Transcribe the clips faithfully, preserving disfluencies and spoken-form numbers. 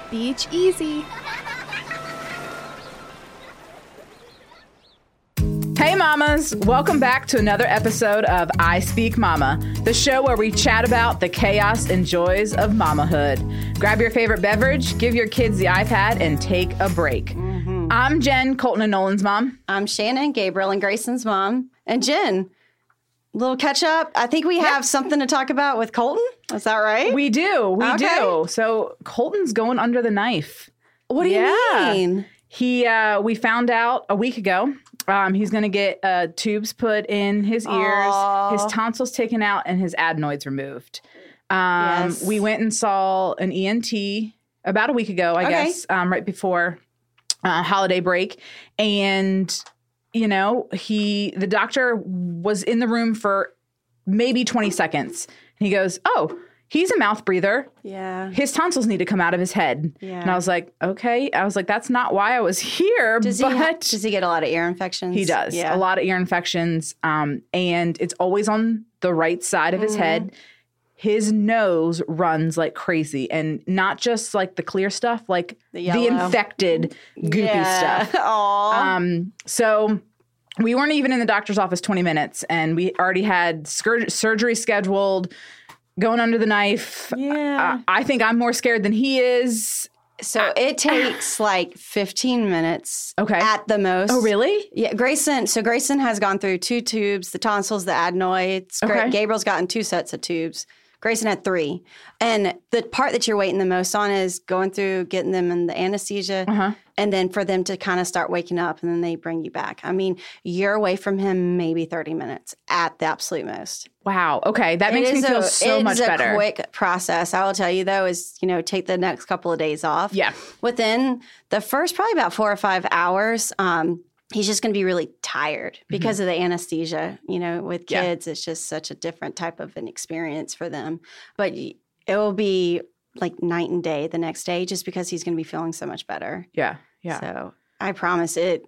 Beach easy. Hey mamas, welcome back to another episode of I Speak Mama, the show where we chat about the chaos and joys of mamahood. Grab your favorite beverage, give your kids the iPad, and take a break. Mm-hmm. I'm Jen, Colton and Nolan's mom. I'm Shannon, Gabriel and Grayson's mom. And Jen, little catch up. I think we have yep. something to talk about with Colton. Is that right? We do. We okay. do. So Colton's going under the knife. What do yeah. you mean? He, uh, we found out a week ago. Um, he's going to get uh, tubes put in his ears, Aww. his tonsils taken out, and his adenoids removed. Um, yes. We went and saw an E N T about a week ago, I okay. guess, um, right before uh, holiday break. And, you know, he, the doctor was in the room for maybe twenty seconds. And he goes, oh, he's a mouth breather. Yeah. His tonsils need to come out of his head. Yeah. And I was like, okay. I was like, that's not why I was here. Does but he ha- does he get a lot of ear infections? He does. Yeah. A lot of ear infections. Um, and it's always on the right side of his mm-hmm. head. His nose runs like crazy. And not just like the clear stuff, like the, the infected, goopy yeah. stuff. Aww. Um, so we weren't even in the doctor's office twenty minutes. And we already had scur- surgery scheduled. Going under the knife. Yeah. Uh, I think I'm more scared than he is. So it takes like fifteen minutes okay. at the most. Oh, really? Yeah. Grayson. So Grayson has gone through two tubes, the tonsils, the adenoids. Okay. Gabriel's gotten two sets of tubes. Grayson had three. And the part that you're waiting the most on is going through, getting them in the anesthesia, uh-huh. and then for them to kind of start waking up, and then they bring you back. I mean, you're away from him maybe thirty minutes at the absolute most. Wow. Okay. That makes me feel a, so much better. It's a quick process. I will tell you, though, is, you know, take the next couple of days off. Yeah. Within the first probably about four or five hours, um, he's just going to be really tired because mm-hmm. of the anesthesia. You know, with kids, yeah. it's just such a different type of an experience for them. But it will be like night and day the next day just because he's going to be feeling so much better. Yeah. Yeah. So I promise it.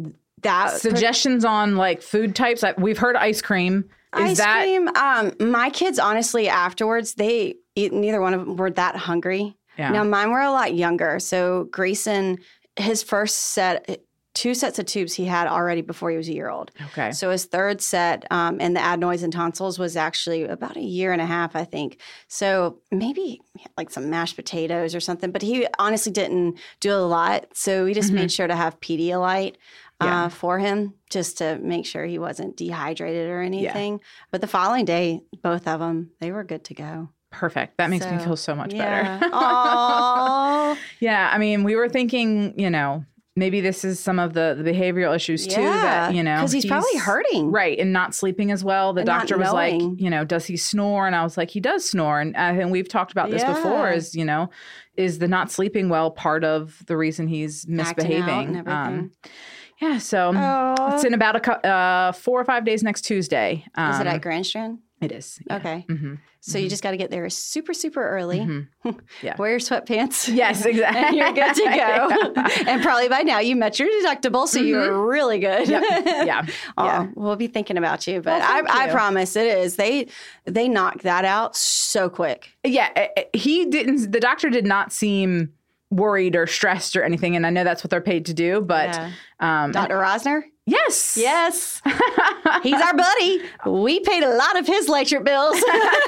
That Suggestions per- on like food types. Like, we've heard ice cream. Is ice that- cream. Um, my kids, honestly, afterwards, they neither one of them were that hungry. Yeah. Now, mine were a lot younger. So Grayson, his first set, two sets of tubes he had already before he was a year old. Okay. So his third set, um, and the adenoids and tonsils was actually about a year and a half, I think. So maybe like some mashed potatoes or something. But he honestly didn't do a lot. So we just mm-hmm. made sure to have Pedialyte. Yeah. Uh, for him, just to make sure he wasn't dehydrated or anything. Yeah. But the following day, both of them, they were good to go. Perfect. That makes so, me feel so much yeah. better. Aww. Yeah. I mean, we were thinking, you know, maybe this is some of the, the behavioral issues too. Yeah, that, you know, because he's, he's probably hurting. Right. And not sleeping as well. The and doctor was knowing. like, you know, does he snore? And I was like, he does snore. And I think we've talked about this yeah. before is, you know, is the not sleeping well part of the reason he's misbehaving? And um, yeah. So Aww. It's in about a uh, four or five days next Tuesday. Um, is it at Grand Strand? It is. Yeah. Okay. Mm-hmm. So mm-hmm. you just got to get there super, super early. Mm-hmm. Yeah. Wear your sweatpants. Yes, exactly. And you're good to go. Yeah. And probably by now you met your deductible, so mm-hmm. you're really good. Yep. Yeah. Oh, yeah. We'll be thinking about you. But well, I, you. I promise it is. They they knocked that out so quick. Yeah. He didn't, the doctor did not seem worried or stressed or anything. And I know that's what they're paid to do. But yeah. um, Doctor Rosner? Yes. Yes. He's our buddy. We paid a lot of his electric bills.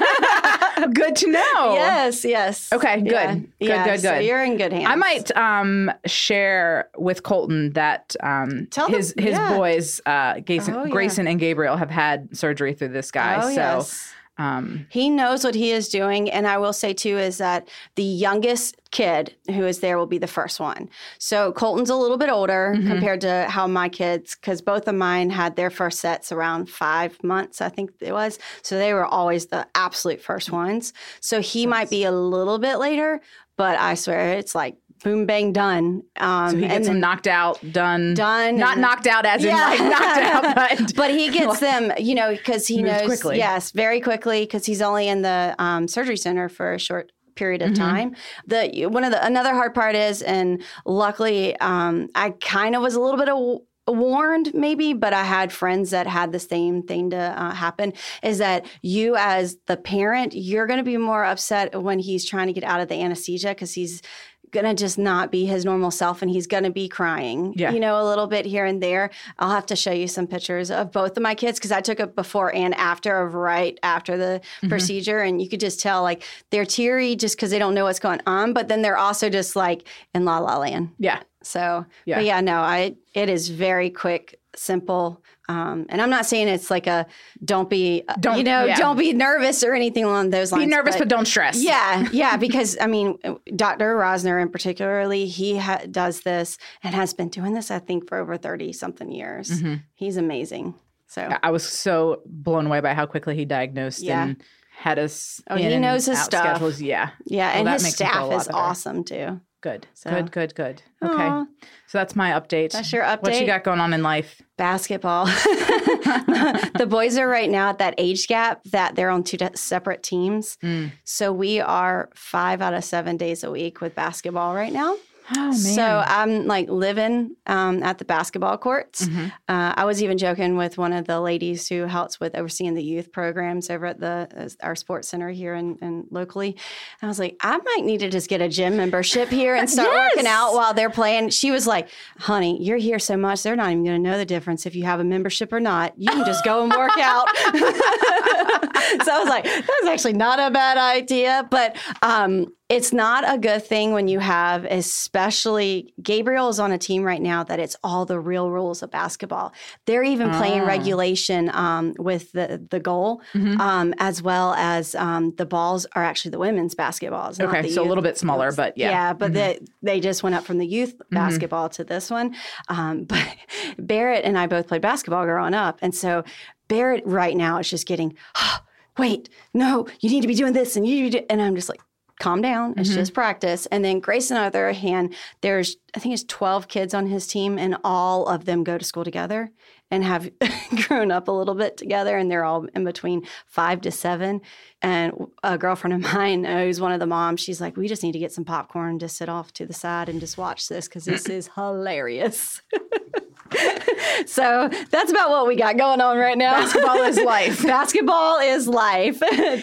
Good to know. Yes, yes. Okay, good. Yeah. Good, yeah, good, good. So you're in good hands. I might um, share with Colton that um, Tell his them, his yeah. boys, uh, Grayson, oh, yeah. Grayson and Gabriel, have had surgery through this guy. Oh, so yes. Um, he knows what he is doing. And I will say, too, is that the youngest kid who is there will be the first one. So Colton's a little bit older mm-hmm. compared to how my kids, because both of mine had their first sets around five months, I think it was. So they were always the absolute first ones. So he yes. might be a little bit later, but I swear it's like boom, bang, done. Um, so he gets them knocked out, done. Done. Not knocked out as yeah. in like knocked out, but. But he gets them, you know, because he knows. Quickly. Yes, very quickly, because he's only in the um, surgery center for a short period of mm-hmm. time. The one of the another hard part is, and luckily, um, I kind of was a little bit of. warned maybe, but I had friends that had the same thing to uh, happen, is that you as the parent, you're going to be more upset when he's trying to get out of the anesthesia because he's gonna just not be his normal self, and he's gonna be crying, yeah. you know, a little bit here and there. I'll have to show you some pictures of both of my kids because I took it before and after of right after the mm-hmm. procedure, and you could just tell like they're teary just because they don't know what's going on, but then they're also just like in la la land. Yeah. So, yeah. but yeah, no, I it is very quick, simple. Um, and I'm not saying it's like a don't be, don't, you know, yeah. don't be nervous or anything along those lines. Be nervous, but, but don't stress. Yeah, yeah, because I mean, Doctor Rosner in particularly, he ha- does this and has been doing this, I think, for over thirty something years. Mm-hmm. He's amazing. So I was so blown away by how quickly he diagnosed yeah. and had us. Oh, he knows his stuff. Schedules. Yeah, yeah, well, and his staff is awesome too. Good, so. good, good, good. Okay, Aww. So that's my update. That's your update. What you got going on in life? Basketball. The boys are right now at that age gap that they're on two separate teams. Mm. So we are five out of seven days a week with basketball right now. Oh, man. So I'm like living um, at the basketball courts. Mm-hmm. Uh, I was even joking with one of the ladies who helps with overseeing the youth programs over at the uh, our sports center here and, and locally. And I was like, I might need to just get a gym membership here and start yes! working out while they're playing. She was like, honey, you're here so much, they're not even going to know the difference if you have a membership or not. You can just go and work out. So I was like, that's actually not a bad idea. But um, it's not a good thing when you have, especially Gabriel is on a team right now that it's all the real rules of basketball. They're even oh. playing regulation um, with the, the goal, mm-hmm. um, as well as um, the balls are actually the women's basketballs. Okay, the so youth. a little bit smaller, but yeah. Yeah, but mm-hmm. they, they just went up from the youth mm-hmm. basketball to this one. Um, but Barrett and I both played basketball growing up. And so Barrett right now is just getting, oh, wait, no, you need to be doing this. And you do, and I'm just like, calm down. It's mm-hmm. just practice. And then Grayson, on the other hand, there's, I think it's twelve kids on his team, and all of them go to school together and have grown up a little bit together. And they're all in between five to seven. And a girlfriend of mine, who's one of the moms, she's like, we just need to get some popcorn to sit off to the side and just watch this because this is hilarious. So that's about what we got going on right now. Basketball is life. Basketball is life.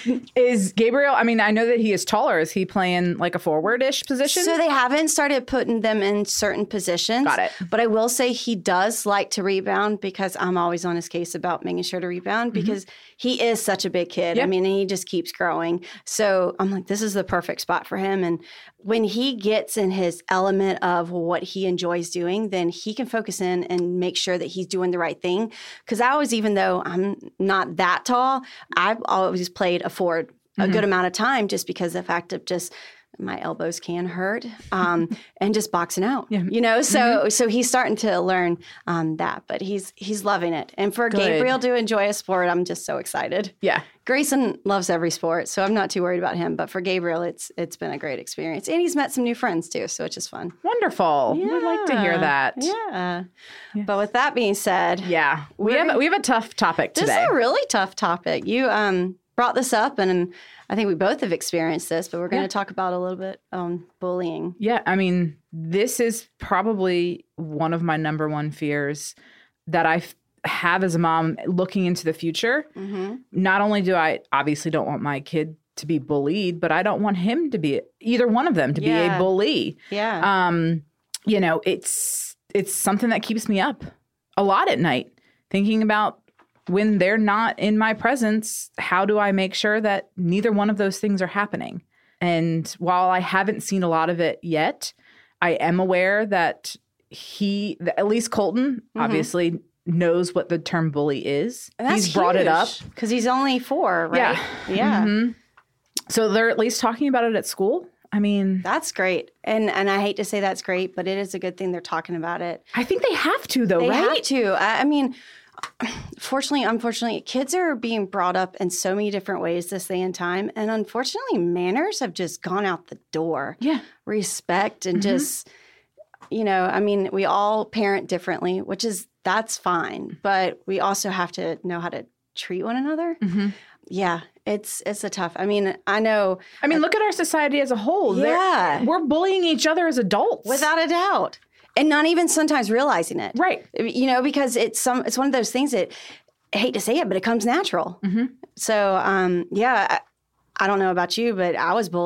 Is Gabriel, I mean, I know that he is taller. Is he playing like a forward-ish position? So they haven't started putting them in certain positions. Got it. But I will say he does like to rebound because I'm always on his case about making sure to rebound mm-hmm. because he is such a big kid. Yep. I mean, he just keeps growing. So I'm like, this is the perfect spot for him. And when he gets in his element of what he enjoys doing, then he can focus in and make sure that he's doing the right thing. Because I always, even though I'm not that tall, I've always played a forward a mm-hmm. good amount of time just because of the fact of just my elbows can hurt um, and just boxing out, yeah. you know? So mm-hmm. so he's starting to learn um, that, but he's he's loving it. And for good. Gabriel to enjoy a sport, I'm just so excited. Yeah. Grayson loves every sport, so I'm not too worried about him. But for Gabriel, it's it's been a great experience. And he's met some new friends too, so it's just fun. Wonderful. Yeah. I'd like to hear that. Yeah. yeah. But with that being said. Yeah. We have we have a tough topic today. This is a really tough topic. You um brought this up, and I think we both have experienced this, but we're going to yeah. talk about a little bit on bullying. Yeah, I mean, this is probably one of my number one fears that I f- have as a mom looking into the future. Mm-hmm. Not only do I obviously don't want my kid to be bullied, but I don't want him to be, either one of them to yeah. be a bully. Yeah. Um, you know, it's it's something that keeps me up a lot at night, thinking about when they're not in my presence, how do I make sure that neither one of those things are happening? And while I haven't seen a lot of it yet, I am aware that he, at least Colton, mm-hmm. obviously knows what the term bully is. He's huge, brought it up. Because he's only four, right? Yeah. Yeah. Mm-hmm. So they're at least talking about it at school. I mean, that's great. And and I hate to say that's great, but it is a good thing they're talking about it. I think they have to, though, they right? They have to. I, I mean, fortunately, unfortunately, kids are being brought up in so many different ways this day and time. And unfortunately, manners have just gone out the door. Yeah. Respect and mm-hmm. just, you know, I mean, we all parent differently, which is, that's fine. But we also have to know how to treat one another. Mm-hmm. Yeah. It's it's a tough. I mean, I know. I mean, uh, look at our society as a whole. Yeah. They're, we're bullying each other as adults. Without a doubt. And not even sometimes realizing it. Right. You know, because it's some it's one of those things that, I hate to say it, but it comes natural. Mm-hmm. So, um, yeah, I, I don't know about you, but I was bullied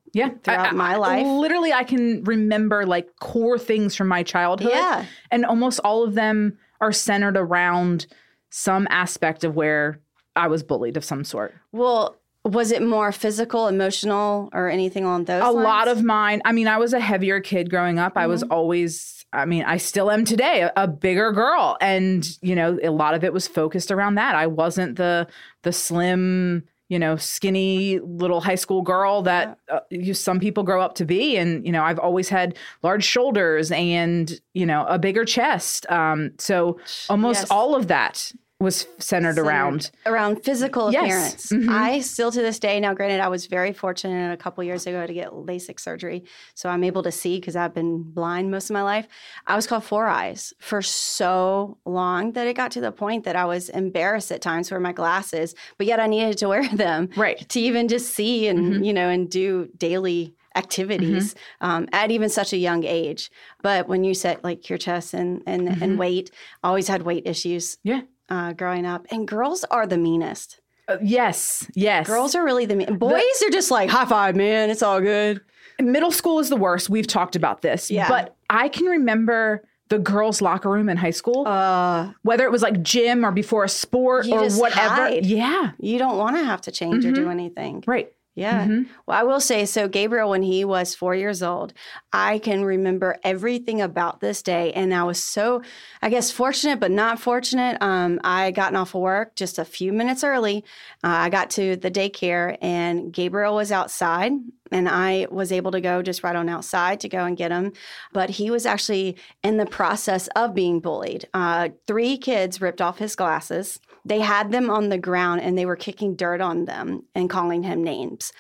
Yeah. throughout I, my I, life. Literally, I can remember like core things from my childhood. Yeah. And almost all of them are centered around some aspect of where I was bullied of some sort. Well, was it more physical, emotional, or anything along those A lines? lot of mine. I mean, I was a heavier kid growing up. Mm-hmm. I was always, I mean, I still am today, a, a bigger girl. And, you know, a lot of it was focused around that. I wasn't the the slim, you know, skinny little high school girl that uh, you, some people grow up to be. And, you know, I've always had large shoulders and, you know, a bigger chest. Um, so almost yes. all of that was centered, centered around around physical yes. appearance. Mm-hmm. I still to this day, now granted, I was very fortunate a couple years ago to get LASIK surgery. So I'm able to see because I've been blind most of my life. I was called Four Eyes for so long that it got to the point that I was embarrassed at times to wear my glasses, but yet I needed to wear them right. to even just see and, mm-hmm. you know, and do daily activities mm-hmm. um, at even such a young age. But when you said like your chest and, and, mm-hmm. and weight, I always had weight issues. Yeah. Uh, growing up. And girls are the meanest. Uh, yes, yes. Girls are really the mean. Boys the, are just like, high five, man. It's all good. Middle school is the worst. We've talked about this. Yeah. But I can remember the girls' locker room in high school. Uh, whether it was like gym or before a sport or whatever. Hide. Yeah. You don't want to have to change mm-hmm. or do anything. Right. Yeah. Mm-hmm. Well, I will say, so Gabriel, when he was four years old, I can remember everything about this day. And I was so, I guess, fortunate, but not fortunate. Um, I had gotten off of work just a few minutes early. Uh, I got to the daycare and Gabriel was outside. And I was able to go just right on outside to go and get him. But he was actually in the process of being bullied. Uh, three kids ripped off his glasses. They had them on the ground and they were kicking dirt on them and calling him names.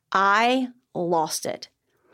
I lost it.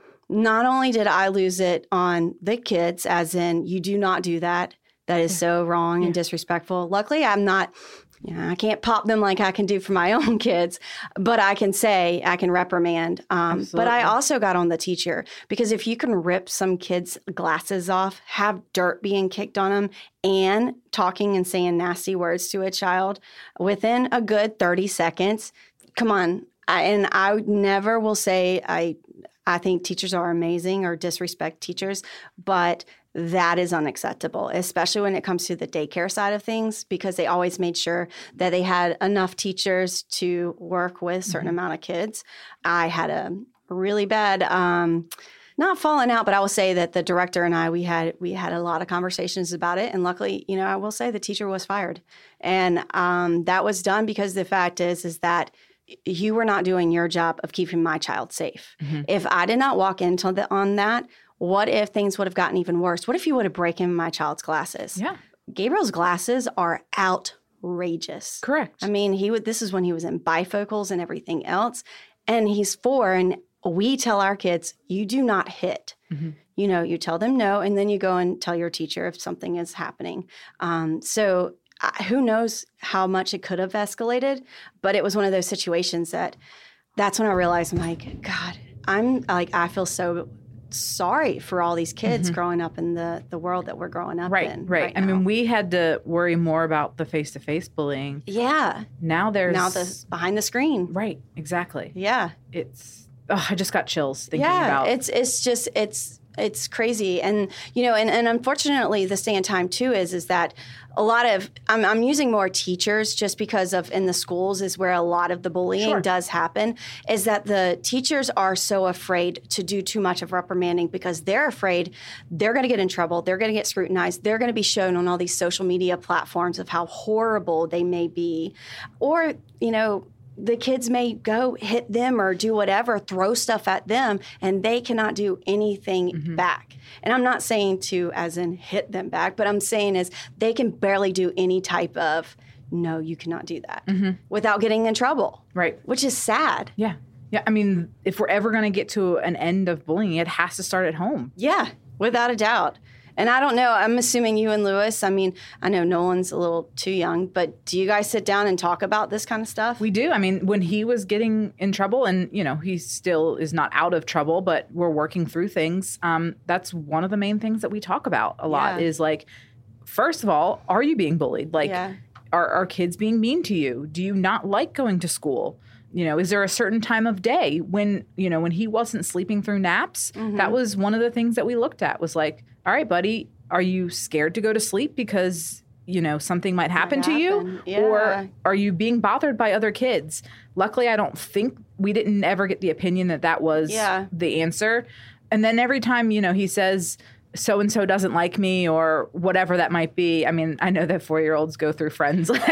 Not only did I lose it on the kids, as in, you do not do that. That is so wrong yeah. and disrespectful. Luckily, I'm not... You know, I can't pop them like I can do for my own kids, but I can say, I can reprimand. Um, but I also got on the teacher because if you can rip some kids' glasses off, have dirt being kicked on them, and talking and saying nasty words to a child within a good thirty seconds, come on. I, and I never will say I, I think teachers are amazing or disrespect teachers, but that is unacceptable, especially when it comes to the daycare side of things, because they always made sure that they had enough teachers to work with a certain mm-hmm. amount of kids. I had a really bad, um, not falling out, but I will say that the director and I, we had we had a lot of conversations about it. And luckily, you know, I will say the teacher was fired. And um, that was done because the fact is, is that you were not doing your job of keeping my child safe. Mm-hmm. If I did not walk into the, on that, what if things would have gotten even worse? What if you would have broken my child's glasses? Yeah. Gabriel's glasses are outrageous. Correct. I mean, he would. This is when he was in bifocals and everything else. And he's four, and we tell our kids, you do not hit. Mm-hmm. You know, you tell them no, and then you go and tell your teacher if something is happening. Um, so uh, who knows how much it could have escalated, but it was one of those situations that that's when I realized, I'm like, God, I'm like, I feel so sorry for all these kids mm-hmm. growing up in the, the world that we're growing up right, in. Right, right. I mean, we had to worry more about the face-to-face bullying. Yeah. Now there's... Now the behind the screen. Right, exactly. Yeah. It's... Oh, I just got chills thinking yeah, about... Yeah, it's it's just... it's. It's crazy. And, you know, and, and unfortunately, this day and time, too, is is that a lot of, I'm, I'm using more teachers just because of in the schools is where a lot of the bullying sure. does happen, is that the teachers are so afraid to do too much of reprimanding because they're afraid they're going to get in trouble. They're going to get scrutinized. They're going to be shown on all these social media platforms of how horrible they may be. Or, you know, the kids may go hit them or do whatever, throw stuff at them, and they cannot do anything mm-hmm. back. And I'm not saying to as in hit them back, but I'm saying is they can barely do any type of, no, you cannot do that mm-hmm. without getting in trouble. Right. Which is sad. Yeah. Yeah. I mean, if we're ever going to get to an end of bullying, it has to start at home. Yeah, without a doubt. And I don't know, I'm assuming you and Lewis, I mean, I know Nolan's a little too young, but do you guys sit down and talk about this kind of stuff? We do. I mean, when he was getting in trouble and, you know, he still is not out of trouble, but we're working through things. Um, that's one of the main things that we talk about a lot yeah. is like, first of all, are you being bullied? Like, yeah. are, are kids being mean to you? Do you not like going to school? you know, is there a certain time of day when, you know, when he wasn't sleeping through naps? Mm-hmm. That was one of the things that we looked at was like, all right, buddy, are you scared to go to sleep because, you know, something might happen might to happen. you? Yeah. Or are you being bothered by other kids? Luckily, I don't think we didn't ever get the opinion that that was yeah. the answer. And then every time, you know, he says, so-and-so doesn't like me or whatever that might be. I mean, I know that four-year-olds go through friends. Oh,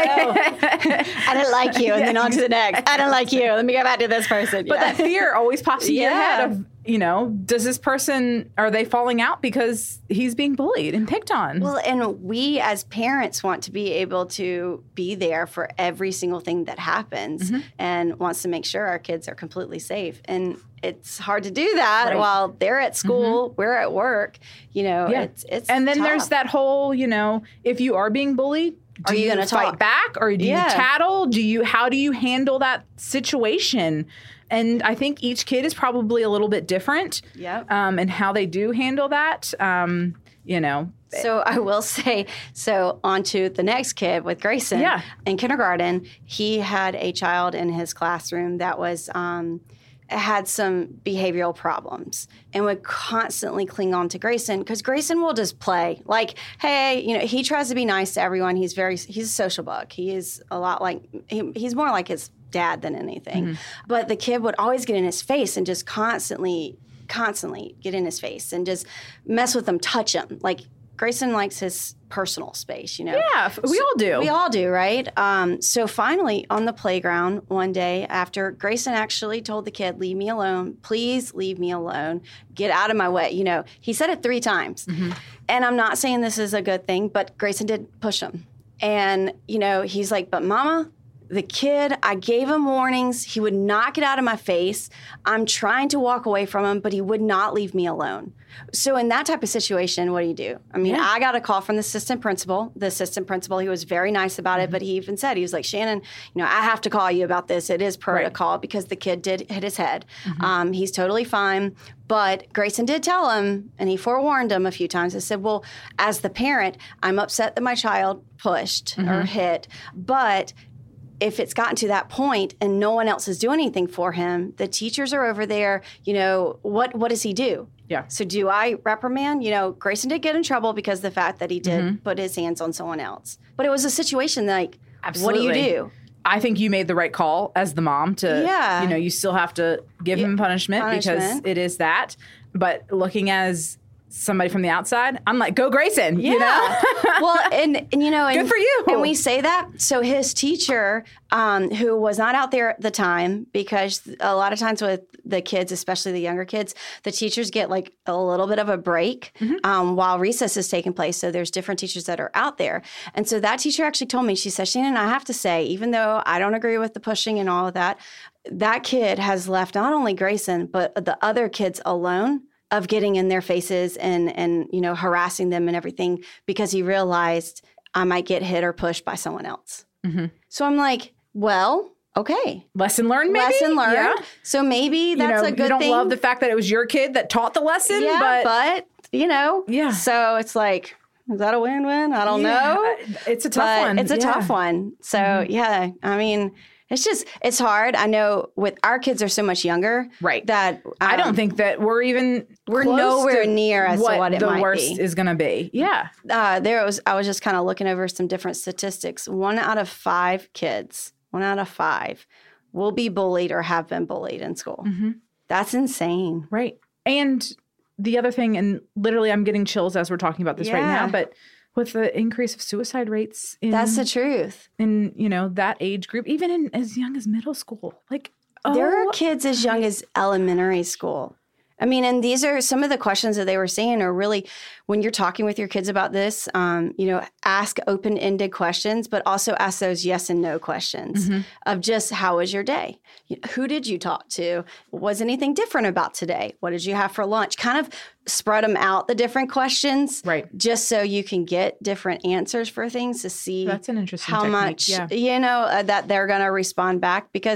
I didn't like you. And yeah. then on to the next. I don't like you. Let me go back to this person. But yeah. that fear always pops in yeah. your head of, you know, does this person, are they falling out because he's being bullied and picked on? Well, and we as parents want to be able to be there for every single thing that happens mm-hmm. and wants to make sure our kids are completely safe. And it's hard to do that right. while they're at school, mm-hmm. we're at work, you know, yeah. it's, it's And then tough. there's that whole, you know, if you are being bullied, do are you, you gonna fight talk? back or do yeah. you tattle? Do you, how do you handle that situation? And I think each kid is probably a little bit different yep. um, and how they do handle that, um, you know. So I will say, so on to the next kid with Grayson. Yeah. In kindergarten, he had a child in his classroom that was um, had some behavioral problems and would constantly cling on to Grayson because Grayson will just play. Like, hey, you know, he tries to be nice to everyone. He's very, he's a social bug. He is a lot like, he, he's more like his dad than anything. Mm-hmm. But the kid would always get in his face and just constantly, constantly get in his face and just mess with him, touch him. Like, Grayson likes his personal space, you know? Yeah, we all do. We all do, right? Um, so finally, on the playground one day after Grayson actually told the kid, leave me alone, please leave me alone, get out of my way. You know, he said it three times. Mm-hmm. And I'm not saying this is a good thing, but Grayson did push him. And, you know, he's like, but Mama, the kid, I gave him warnings. He would not get out of my face. I'm trying to walk away from him, but he would not leave me alone. So in that type of situation, what do you do? I mean, yeah. I got a call from the assistant principal. The assistant principal, he was very nice about it, mm-hmm. but he even said, he was like, Shannon, you know, I have to call you about this. It is protocol right. because the kid did hit his head. Mm-hmm. Um, he's totally fine. But Grayson did tell him, and he forewarned him a few times. He said, well, as the parent, I'm upset that my child pushed mm-hmm. or hit, but if it's gotten to that point and no one else is doing anything for him, the teachers are over there, you know, what what does he do? Yeah. So do I reprimand? You know, Grayson did get in trouble because of the fact that he did mm-hmm. put his hands on someone else. But it was a situation like, Absolutely. What do you do? I think you made the right call as the mom to, yeah. you know, you still have to give yeah. him punishment, punishment because it is that. But looking as somebody from the outside, I'm like, go Grayson, yeah. you know? Well, and, and you know, and, good for you. And we say that. So his teacher, um, who was not out there at the time, because a lot of times with the kids, especially the younger kids, the teachers get like a little bit of a break mm-hmm. um, while recess is taking place. So there's different teachers that are out there. And so that teacher actually told me, she said, Shannon, I have to say, even though I don't agree with the pushing and all of that, that kid has left not only Grayson, but the other kids alone of getting in their faces and, and, you know, harassing them and everything because he realized I might get hit or pushed by someone else. Mm-hmm. So I'm like, well, okay. Lesson learned, maybe? Lesson learned. Yeah. So maybe that's you know, a good thing. You don't thing. love the fact that it was your kid that taught the lesson, yeah, but... but, you know. Yeah. So it's like, is that a win-win? I don't yeah. know. It's a tough but one. It's a yeah. tough one. So, mm-hmm. yeah, I mean... It's just, it's hard. I know with our kids are so much younger. Right. That um, I don't think that we're even We're close nowhere to near as what to what it the might worst be. is going to be. Yeah. Uh, there was, I was just kind of looking over some different statistics. One out of five kids, one out of five will be bullied or have been bullied in school. Mm-hmm. That's insane. Right. And the other thing, and literally I'm getting chills as we're talking about this yeah. right now, but with the increase of suicide rates in, that's the truth. In, you know, that age group, even in as young as middle school. Like, oh, there are kids as young as elementary school. I mean, and these are some of the questions that they were saying are really, when you're talking with your kids about this, um, you know, ask open-ended questions, but also ask those yes and no questions mm-hmm. of just, how was your day? Who did you talk to? Was anything different about today? What did you have for lunch? Kind of spread them out, the different questions, right? Just so you can get different answers for things to see That's an interesting how technique. much, yeah. you know, uh, that they're going to respond back, because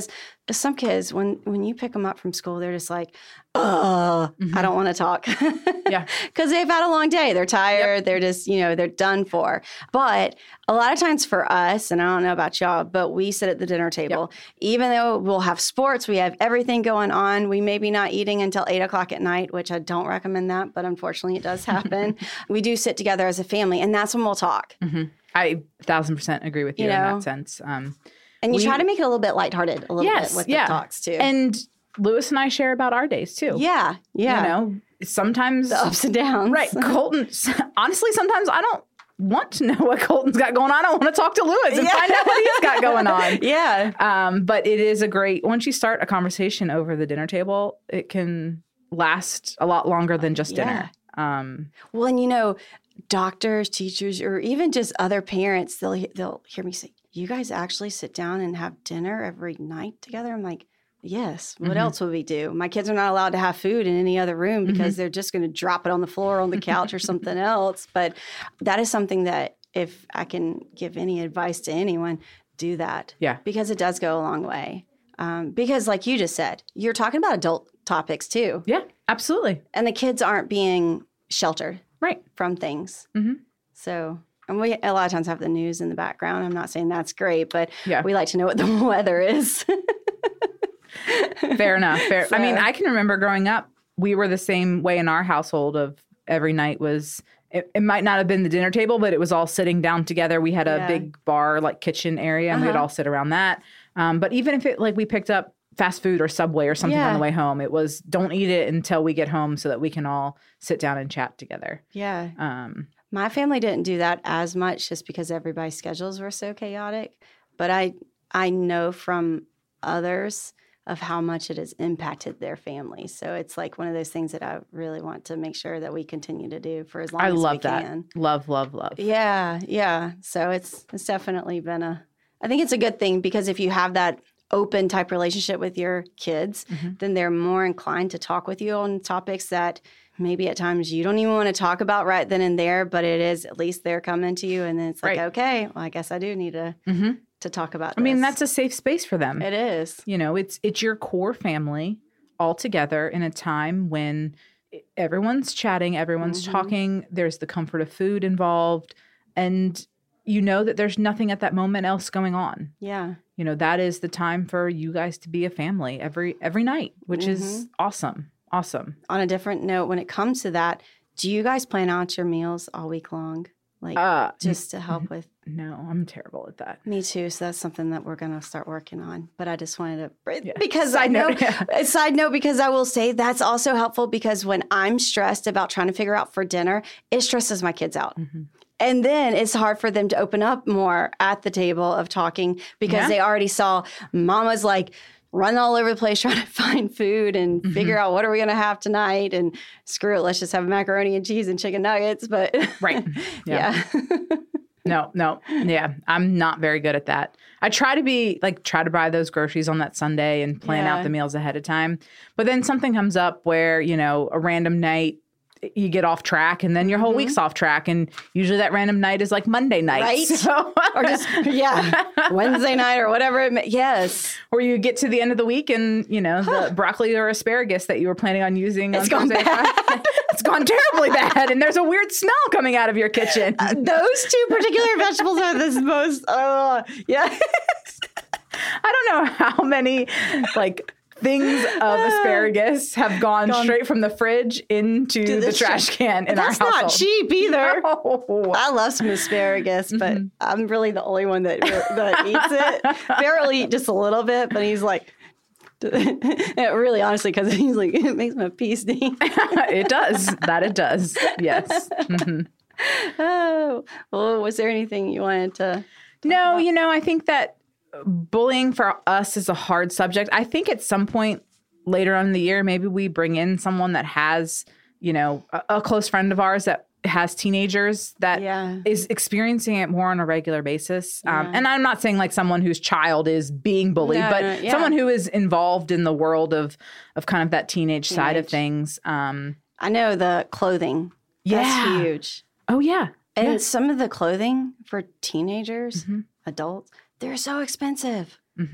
some kids, when when you pick them up from school, they're just like, oh, mm-hmm. I don't want to talk. Yeah. Because they've had a long day. They're tired. Yep. They're just, you know, they're done for. But a lot of times for us, and I don't know about y'all, but we sit at the dinner table. Yep. Even though we'll have sports, we have everything going on. We may be not eating until eight o'clock at night, which I don't recommend that, but unfortunately it does happen. We do sit together as a family, and that's when we'll talk. Mm-hmm. I a thousand percent agree with you, you know? in that sense. Um, and you we, try to make it a little bit lighthearted, a little yes, bit with yeah. the talks too. And Lewis and I share about our days too. Yeah, yeah. You know, sometimes the ups and downs. Right. Colton, honestly, sometimes I don't want to know what Colton's got going on. I want to talk to Lewis and yeah. find out what he's got going on. Yeah. Um, but it is a great, once you start a conversation over the dinner table, it can last a lot longer than just dinner. Yeah. Um, well, and you know, doctors, teachers, or even just other parents, they'll they'll hear me say, "You guys actually sit down and have dinner every night together?" I'm like, "Yes. What mm-hmm. else would we do? My kids are not allowed to have food in any other room because mm-hmm. they're just going to drop it on the floor, on the couch, or something else." But that is something that, if I can give any advice to anyone, do that. Yeah, because it does go a long way. Um, because, like you just said, you're talking about adult topics too. Yeah, absolutely. And the kids aren't being sheltered. Right. From things. Mm-hmm. So, and we a lot of times have the news in the background. I'm not saying that's great, but yeah. we like to know what the weather is. Fair enough. Fair. So, I mean, I can remember growing up, we were the same way in our household of every night was, it, it might not have been the dinner table, but it was all sitting down together. We had a yeah. big bar, like kitchen area, and uh-huh. we'd all sit around that. Um, but even if it, like we picked up fast food or Subway or something yeah. on the way home, it was don't eat it until we get home so that we can all sit down and chat together. Yeah. Um, My family didn't do that as much just because everybody's schedules were so chaotic. But I I know from others of how much it has impacted their families. So it's like one of those things that I really want to make sure that we continue to do for as long I as we love that. can. Love, love, love. Yeah, yeah. So it's it's definitely been a, I think it's a good thing because if you have that open type relationship with your kids, mm-hmm. then they're more inclined to talk with you on topics that maybe at times you don't even want to talk about right then and there, but it is at least they're coming to you, and then it's like, right. okay, well, I guess I do need to mm-hmm. to talk about this. I mean, that's a safe space for them. It is. You know, it's it's your core family all together in a time when everyone's chatting, everyone's mm-hmm. talking, there's the comfort of food involved, and you know that there's nothing at that moment else going on. Yeah. You know, that is the time for you guys to be a family every every night, which mm-hmm. is awesome. Awesome. On a different note, when it comes to that, do you guys plan out your meals all week long? Like uh, just to help with? No, I'm terrible at that. Me too. So that's something that we're going to start working on. But I just wanted to, yeah. because side I know, note, yeah. side note, because I will say that's also helpful because when I'm stressed about trying to figure out for dinner, it stresses my kids out. Mm-hmm. And then it's hard for them to open up more at the table of talking because yeah. they already saw mama's like running all over the place trying to find food and mm-hmm. figure out what are we going to have tonight, and screw it, let's just have macaroni and cheese and chicken nuggets. But right. Yeah. yeah. no, no. Yeah. I'm not very good at that. I try to be like, try to buy those groceries on that Sunday and plan yeah. out the meals ahead of time. But then something comes up where, you know, a random night, you get off track and then your whole mm-hmm. week's off track. And usually that random night is like Monday night. Right. So. Or just, yeah, Wednesday night or whatever. It may, yes. Or you get to the end of the week and, you know, the broccoli or asparagus that you were planning on using. It's on gone bad. It's gone terribly bad. And there's a weird smell coming out of your kitchen. Uh, those two particular vegetables are the most, uh, yeah. I don't know how many, like, things of asparagus have gone, gone straight from the fridge into the, the trash can in That's our household. That's not cheap either. No. I love some asparagus, but mm-hmm. I'm really the only one that that eats it. Bear will eat just a little bit, but he's like, really honestly, because he's like, it makes my pee stink. It does. That it does. Yes. Mm-hmm. Oh, well, was there anything you wanted to? No, about? you know, I think that bullying for us is a hard subject. I think at some point later on in the year, maybe we bring in someone that has, you know, a, a close friend of ours that has teenagers that yeah. is experiencing it more on a regular basis. Yeah. Um, and I'm not saying like someone whose child is being bullied, no, but no, yeah. someone who is involved in the world of of kind of that teenage, teenage. side of things. Um, I know the clothing. Yeah. That's huge. Oh, yeah. And yeah. some of the clothing for teenagers, mm-hmm. adults, they're so expensive. Mm-hmm.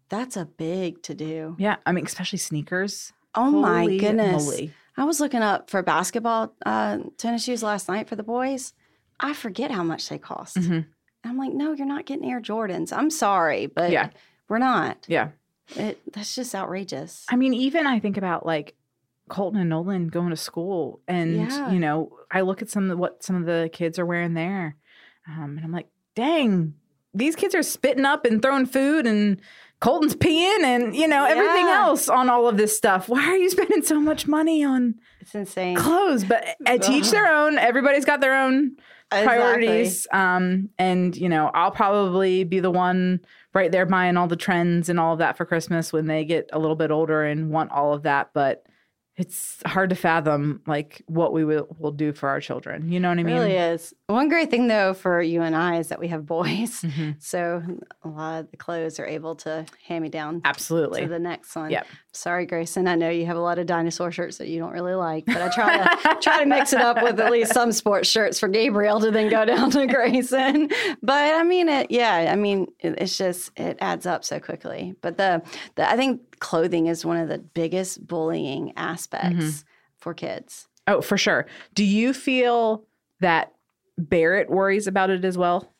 That's a big to do. Yeah. I mean, especially sneakers. Oh, Holy my goodness. moly. I was looking up for basketball uh, tennis shoes last night for the boys. I forget how much they cost. Mm-hmm. I'm like, no, you're not getting Air Jordans. I'm sorry, but Yeah. we're not. Yeah. It, that's just outrageous. I mean, even I think about like Colton and Nolan going to school, and Yeah. you know, I look at some of what some of the kids are wearing there, um, and I'm like, dang, these kids are spitting up and throwing food, and Colton's peeing, and you know, everything Yeah. else on all of this stuff. Why are you spending so much money on It's insane. clothes? But uh, to each their own. Everybody's got their own priorities. Um, and you know, I'll probably be the one right there buying all the trends and all of that for Christmas when they get a little bit older and want all of that. But it's hard to fathom like what we will, will do for our children. You know what I It mean? really is. One great thing, though, for you and I is that we have boys. Mm-hmm. So a lot of the clothes are able to hand me down Absolutely. to the next one. Yep. Sorry, Grayson. I know you have a lot of dinosaur shirts that you don't really like, but I try to try to mix it up with at least some sports shirts for Gabriel to then go down to Grayson. But I mean, it. Yeah, I mean, it, it's just it adds up so quickly. But the, the I think clothing is one of the biggest bullying aspects Mm-hmm. for kids. Oh, for sure. Do you feel that Barrett worries about it as well?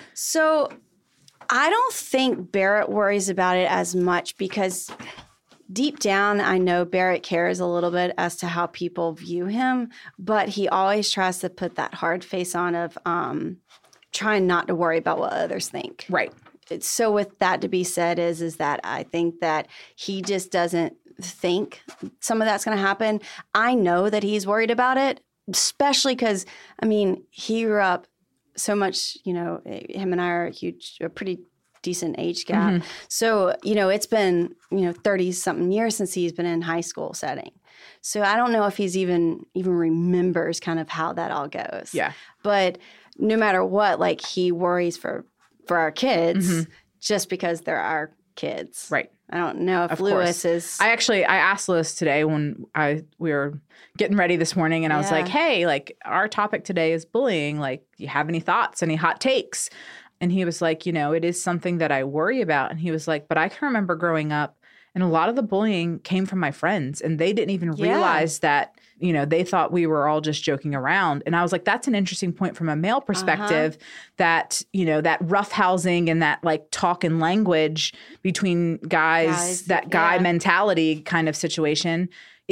So I don't think Barrett worries about it as much because deep down, I know Barrett cares a little bit as to how people view him, but he always tries to put that hard face on of um, trying not to worry about what others think. Right. So with that to be said is, is that I think that he just doesn't think some of that's going to happen. I know that he's worried about it, especially because, I mean, he grew up so much, you know, him and I are a huge, a pretty decent age gap. Mm-hmm. So, you know, it's been, you know, thirty something years since he's been in high school setting. So I don't know if he's even, even remembers kind of how that all goes. Yeah. But no matter what, like he worries for, for our kids Mm-hmm. just because they're our kids. Right. I don't know if Of Lewis course. is. I actually I asked Lewis today when I we were getting ready this morning, and I was Yeah. like, "Hey, like our topic today is bullying. Like, do you have any thoughts, any hot takes?" And he was like, "You know, it is something that I worry about." And he was like, "But I can remember growing up, and a lot of the bullying came from my friends, and they didn't even Yeah. realize that." You know, they thought we were all just joking around. And I was like, that's an interesting point from a male perspective, uh-huh. that, you know, that roughhousing and that like talk and language between guys, Guys, that guy yeah. mentality kind of situation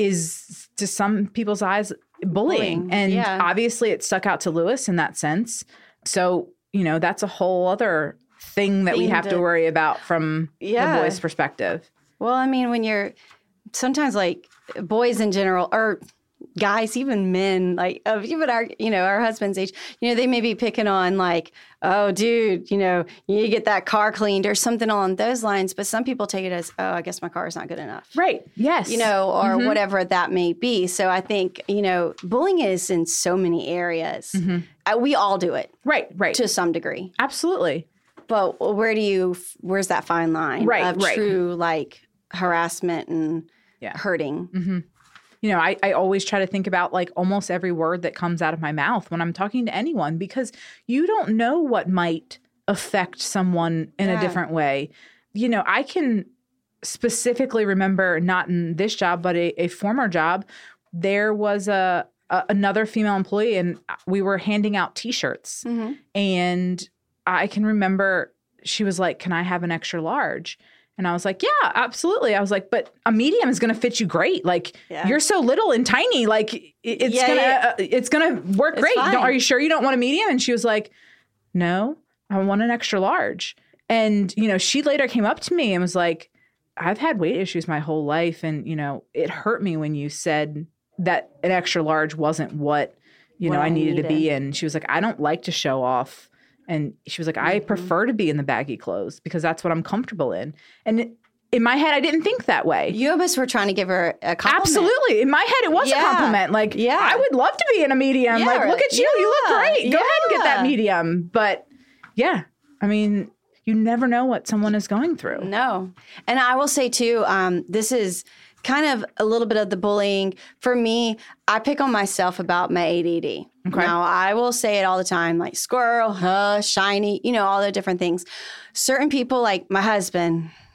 is to some people's eyes bullying. Bullying, And yeah. obviously it stuck out to Lewis in that sense. So, you know, that's a whole other thing that we Thing have to- to worry about from Yeah. the boys' perspective. Well, I mean, when you're sometimes like boys in general, or guys, even men, like of even our, you know, our husband's age, you know, they may be picking on like, oh, dude, you know, you need to get that car cleaned or something along those lines. But some people take it as, oh, I guess my car is not good enough. Right. Yes. You know, or Mhm. whatever that may be. So I think, you know, bullying is in so many areas. Mm-hmm. Uh, we all do it Right. Right. to some degree. Absolutely. But where do you, where's that fine line Right, of right. true like harassment and Yeah. hurting? Mm-hmm. You know, I, I always try to think about like almost every word that comes out of my mouth when I'm talking to anyone, because you don't know what might affect someone in Yeah. a different way. You know, I can specifically remember, not in this job, but a, a former job, there was a, a another female employee, and we were handing out T-shirts. Mm-hmm. And I can remember she was like, "Can I have an extra large?" And I was like, "Yeah, absolutely." I was like, "But a medium is going to fit you great. Like Yeah. you're so little and tiny. Like it- it's Yeah, gonna yeah. uh, it's gonna work It's great. fine. Don't, are you sure you don't want a medium?" And she was like, "No, I want an extra large." And you know, she later came up to me and was like, "I've had weight issues my whole life, and you know, it hurt me when you said that an extra large wasn't what you What know I I needed, to be." needed. And she was like, "I don't like to show off." And she was like, "I Mm-hmm. prefer to be in the baggy clothes because that's what I'm comfortable in." And it, in my head, I didn't think that way. You almost were trying to give her a compliment. Absolutely. In my head, it was Yeah. a compliment. Like, Yeah. I would love to be in a medium. Yeah, like, look at you. You look yeah, great. Go ahead and get that yeah. medium. But yeah, I mean, you never know what someone is going through. No. And I will say too, um, this is kind of a little bit of the bullying. For me, I pick on myself about my A D D. Okay. Now, I will say it all the time, like squirrel, huh, shiny, you know, all the different things. Certain people, like my husband,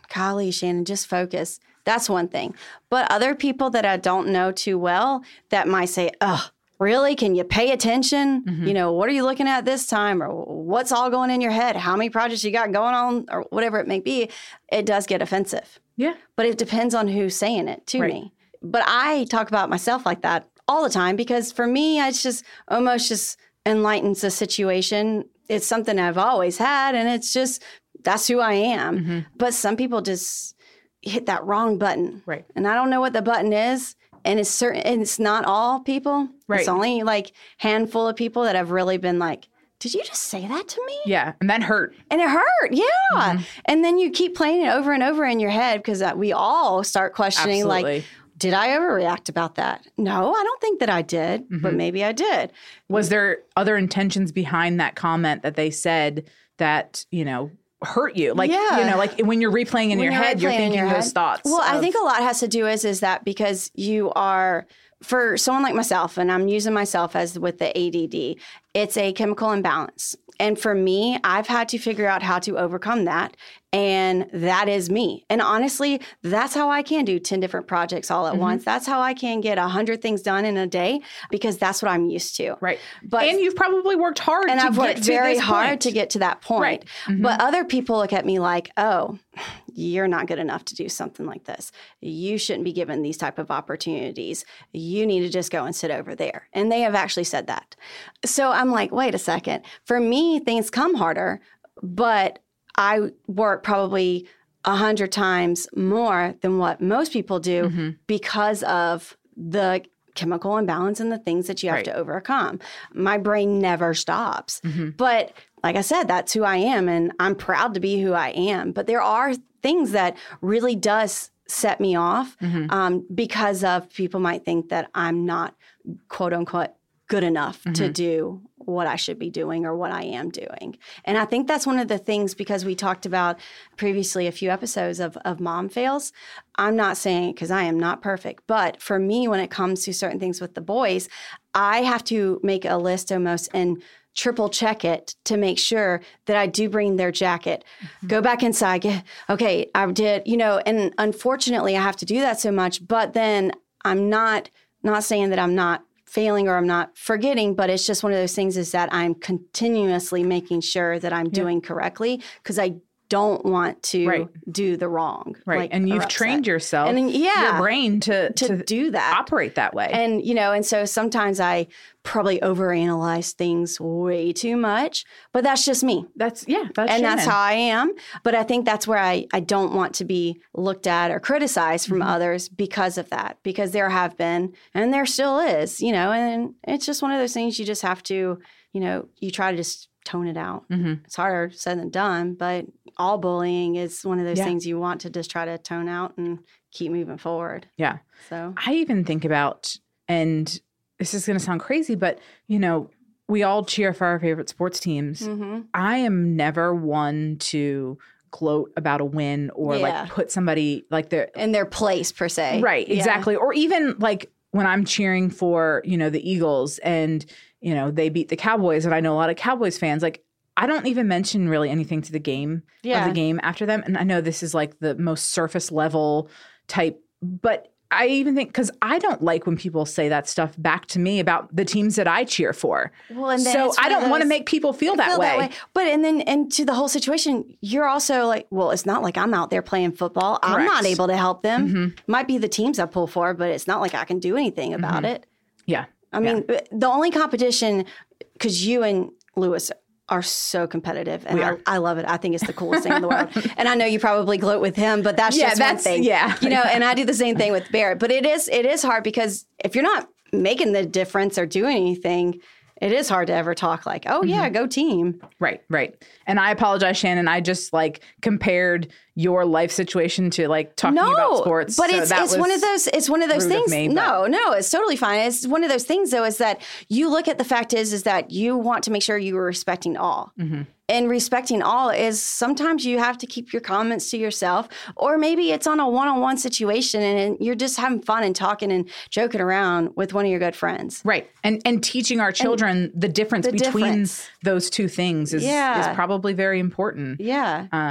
golly, Shannon, just focus. That's one thing. But other people that I don't know too well that might say, oh, really? Can you pay attention? Mm-hmm. You know, what are you looking at this time? Or what's all going in your head? How many projects you got going on? Or whatever it may be. It does get offensive. Yeah. But it depends on who's saying it to right. me. But I talk about myself like that all the time because for me, it's just almost just enlightens the situation. It's something I've always had, and it's just, that's who I am. Mm-hmm. But some people just hit that wrong button. Right. And I don't know what the button is. And it's certain, and it's not all people. Right. It's only like handful of people that have really been like, did you just say that to me? Yeah. And that hurt. And it hurt. Yeah. Mm-hmm. And then you keep playing it over and over in your head because we all start questioning Absolutely. like, did I overreact about that? No, I don't think that I did, mm-hmm. but maybe I did. Was there other intentions behind that comment that they said that, you know, hurt you? Like, yeah. you know, like when you're replaying in when your you're head, you're thinking those head. thoughts. Well, of, I think a lot has to do is, is that because you are, for someone like myself, and I'm using myself as with the A D D, it's a chemical imbalance. And for me, I've had to figure out how to overcome that. And that is me. And honestly, that's how I can do ten different projects all at mm-hmm. once. That's how I can get one hundred things done in a day because that's what I'm used to. Right. But And you've probably worked hard and to I've get worked to very this hard point. to get to that point. Right. Mm-hmm. But other people look at me like, oh, you're not good enough to do something like this. You shouldn't be given these type of opportunities. You need to just go and sit over there. And they have actually said that. So I'm like, wait a second. For me, things come harder, but I work probably a hundred times more than what most people do mm-hmm. because of the chemical imbalance and the things that you have right. to overcome. My brain never stops. Mm-hmm. But like I said, that's who I am, and I'm proud to be who I am. But there are things that really does set me off mm-hmm. um, because of people might think that I'm not, quote unquote, good enough mm-hmm. to do what I should be doing or what I am doing. And I think that's one of the things, because we talked about previously a few episodes of, of mom fails. I'm not saying because I am not perfect, but for me, when it comes to certain things with the boys, I have to make a list almost and triple check it to make sure that I do bring their jacket, mm-hmm. go back inside, get, okay, I did, you know, and unfortunately I have to do that so much, but then I'm not, not saying that I'm not failing or I'm not forgetting, but it's just one of those things is that I'm continuously making sure that I'm doing yeah. correctly because I don't want to right. do the wrong. Right. Like, and you've trained yourself, and then, yeah, your brain to, to, to do that, operate that way. And, you know, and so sometimes I probably overanalyze things way too much, but that's just me. That's, yeah. That's and Shannon. That's how I am. But I think that's where I, I don't want to be looked at or criticized from mm-hmm. others because of that, because there have been, and there still is, you know, and it's just one of those things you just have to, you know, you try to just tone it out. Mm-hmm. It's harder said than done, but all bullying is one of those yeah. things you want to just try to tone out and keep moving forward. Yeah. So I even think about, and this is going to sound crazy, but, you know, we all cheer for our favorite sports teams. Mm-hmm. I am never one to gloat about a win or yeah. like put somebody like their in their place per se. Right. Exactly. Yeah. Or even like when I'm cheering for, you know, the Eagles and, you know, they beat the Cowboys and I know a lot of Cowboys fans, like I don't even mention really anything to the game yeah. of the game after them. And I know this is like the most surface level type, but I even think, because I don't like when people say that stuff back to me about the teams that I cheer for. Well, and so I don't want to make people feel, that, feel way. that way. But and then and to the whole situation, you're also like, well, it's not like I'm out there playing football. Correct. I'm not able to help them. Mm-hmm. Might be the teams I pull for, but it's not like I can do anything about mm-hmm. it. Yeah. I mean, yeah. the only competition, because you and Lewis are so competitive, and I, I love it. I think it's the coolest thing in the world. And I know you probably gloat with him, but that's yeah, just that's, one thing. Yeah. You know, and I do the same thing with Barrett. But it is it is hard because if you're not making the difference or doing anything, it is hard to ever talk like, oh, yeah, mm-hmm. go team. Right, right. And I apologize, Shannon. I just like compared your life situation to like talking no, about sports. But so it's it's one of those it's one of those things. Me, no, no, it's totally fine. It's one of those things though, is that you look at the fact is is that you want to make sure you are respecting all. Mm-hmm. And respecting all is sometimes you have to keep your comments to yourself, or maybe it's on a one-on-one situation and you're just having fun and talking and joking around with one of your good friends. Right. And and teaching our children and the difference the between difference. those two things is, yeah. is probably very important. Yeah. Um,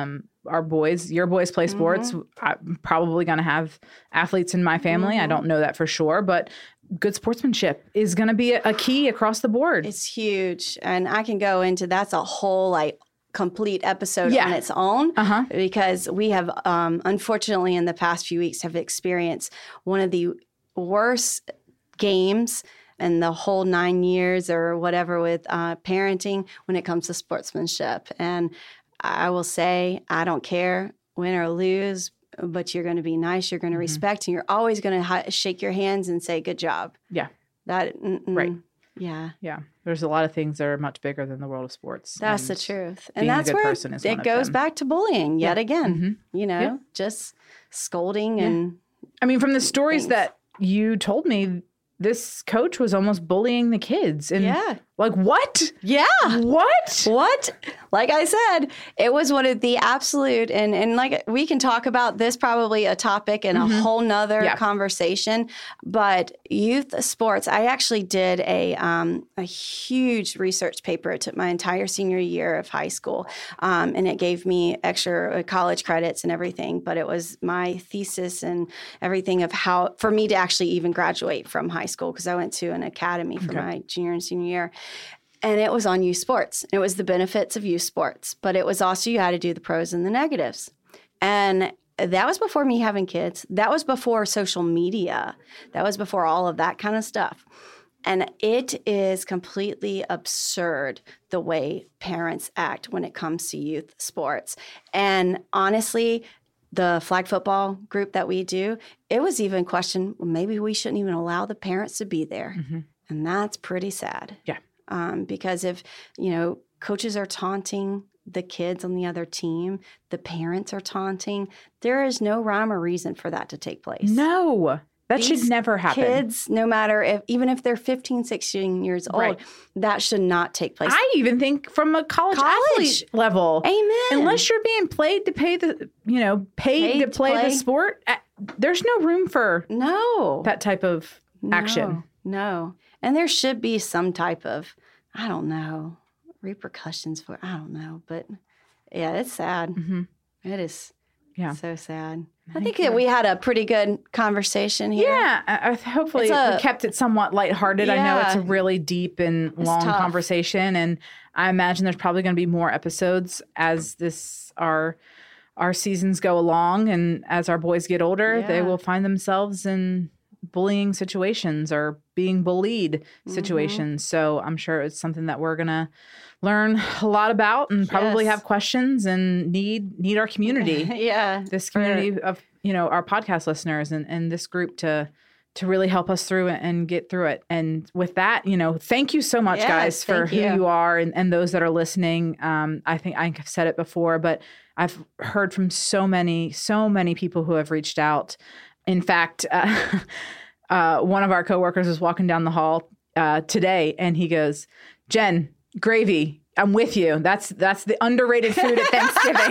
our boys, your boys play sports. Mm-hmm. I'm probably going to have athletes in my family. Mm-hmm. I don't know that for sure, but good sportsmanship is going to be a, a key across the board. It's huge. And I can go into, that's a whole like complete episode yeah. on its own uh-huh. because we have, um, unfortunately in the past few weeks have experienced one of the worst games and the whole nine years or whatever with uh, parenting when it comes to sportsmanship. And I will say, I don't care win or lose, but you're going to be nice. You're going to mm-hmm. respect, and you're always going to ha- shake your hands and say, good job. Yeah. That mm-mm. Right. Yeah. Yeah. There's a lot of things that are much bigger than the world of sports. That's the truth. And that's where it goes back to bullying yet yeah. again, mm-hmm. you know, yeah. just scolding yeah. and. I mean, from the stories things. that you told me, this coach was almost bullying the kids. And yeah. like, what? Yeah. What? What? Like I said, it was one of the absolute, and, and like we can talk about this, probably a topic in mm-hmm. a whole nother yeah. conversation, but youth sports, I actually did a um, a huge research paper. It took my entire senior year of high school, um, and it gave me extra college credits and everything, but it was my thesis and everything of how, for me to actually even graduate from high school, because I went to an academy for okay. my junior and senior year. And it was on youth sports. It was the benefits of youth sports, but it was also you had to do the pros and the negatives. And that was before me having kids. That was before social media. That was before all of that kind of stuff. And it is completely absurd the way parents act when it comes to youth sports. And honestly, the flag football group that we do, it was even questioned, well, maybe we shouldn't even allow the parents to be there. Mm-hmm. And that's pretty sad. Yeah. Um, because if, you know, coaches are taunting the kids on the other team, the parents are taunting, there is no rhyme or reason for that to take place. No, that These should never happen. Kids, no matter if, even if they're fifteen, sixteen years old, right. that should not take place. I even think from a college, college. athlete level. Amen. Unless you're being paid to pay the, you know, paid, paid to, play to play the sport, there's no room for no that type of action. No. no. And there should be some type of, I don't know, repercussions for, I don't know. But yeah, it's sad. Mm-hmm. It is yeah. so sad. I think that we had a pretty good conversation here. Yeah. Uh, hopefully a, we kept it somewhat lighthearted. Yeah, I know it's a really deep and long tough. conversation. And I imagine there's probably going to be more episodes as this our our seasons go along. And as our boys get older, yeah. they will find themselves in bullying situations or being bullied situations. Mm-hmm. So I'm sure it's something that we're going to learn a lot about and probably yes. have questions and need need our community. yeah. This community for... of, you know, our podcast listeners and, and this group to to really help us through it and get through it. And with that, you know, thank you so much, yes, guys, for who you. you are and, and those that are listening. Um, I think I've said it before, but I've heard from so many, so many people who have reached out. In fact, uh, uh, one of our coworkers was walking down the hall uh, today, and he goes, "Jen, gravy, I'm with you. That's that's the underrated food at Thanksgiving."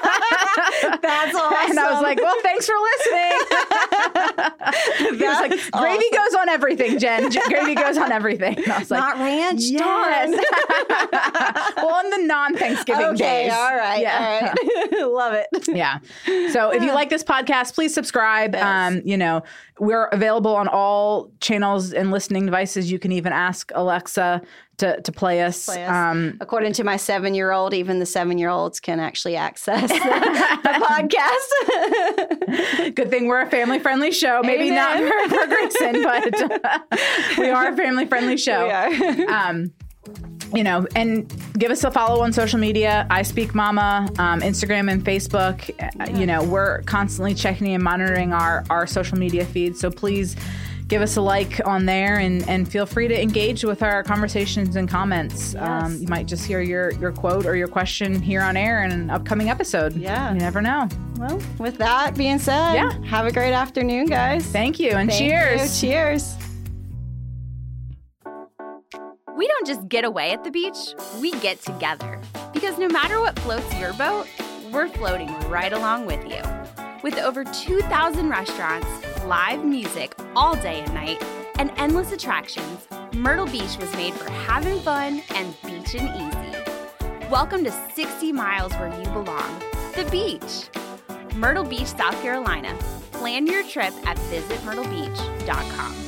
That's awesome. And I was like, "Well, thanks for listening." He was like, "Gravy awesome. goes on everything, Jen. J- gravy goes on everything." And I was like, "Not ranch, yes." Well, on the non-Thanksgiving okay, days. all right, yeah. all right. Love it. Yeah. So if you like this podcast, please subscribe. Yes. Um, you know, we're available on all channels and listening devices. You can even ask Alexa to to play us. Play us. Um, According to my seven-year-old, even the seven-year-olds can actually access the, the podcast. Good thing we're a family-friendly show. Maybe Amen. not for, for Grayson, but uh, we are a family-friendly show. We are. Um, you know, and give us a follow on social media. I Speak Mama, um, Instagram and Facebook. Yeah. You know, we're constantly checking and monitoring our, our social media feeds. So please give us a like on there and, and feel free to engage with our conversations and comments. Yes. Um, you might just hear your, your quote or your question here on air in an upcoming episode. Yeah. You never know. Well, with that being said, yeah. have a great afternoon, guys. Thank you. And Thank cheers. You. Cheers. We don't just get away at the beach, we get together. Because no matter what floats your boat, we're floating right along with you. With over two thousand restaurants, live music all day and night, and endless attractions, Myrtle Beach was made for having fun and beaching easy. Welcome to sixty miles where you belong. the beach. Myrtle Beach, South Carolina. Plan your trip at visit myrtle beach dot com.